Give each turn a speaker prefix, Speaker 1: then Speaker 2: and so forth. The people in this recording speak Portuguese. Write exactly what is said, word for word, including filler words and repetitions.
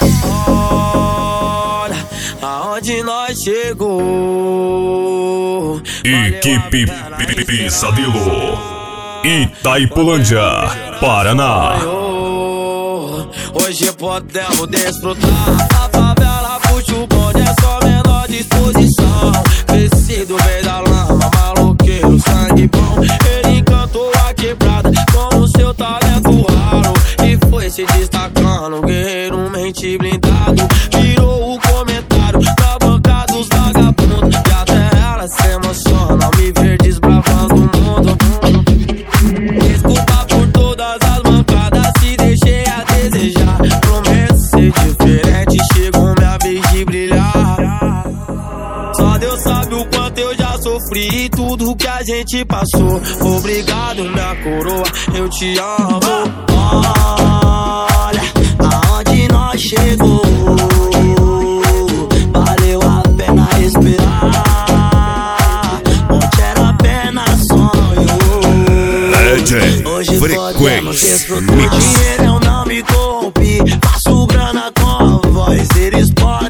Speaker 1: Olha aonde nós chegou.
Speaker 2: Equipe Pesadelo, Itaipulândia, Paraná.
Speaker 1: Hoje podemos desfrutar. A favela puxa o bonde, é só menor disposição. Crescido veio da lama, maloqueiro, sangue bom. Ele encantou a quebrada com o seu talento raro e foi se destacando, guerreiro, mente blindado. Tirou o comentário da banca dos vagabundos e até ela se emociona ao me ver desbravando o mundo. Desculpa por todas as mancadas, se deixei a desejar. Prometo ser diferente, chegou minha vez de brilhar. Só Deus sabe o quanto eu já sofri e tudo que a gente passou. Obrigado, minha coroa, eu te amo.
Speaker 3: Olha aonde nós chegou. Valeu a pena esperar. Ontem era apenas sonho. Hoje podemos desfrutar. Dinheiro eu não me corrompi. Faço grana com a voz, eles podem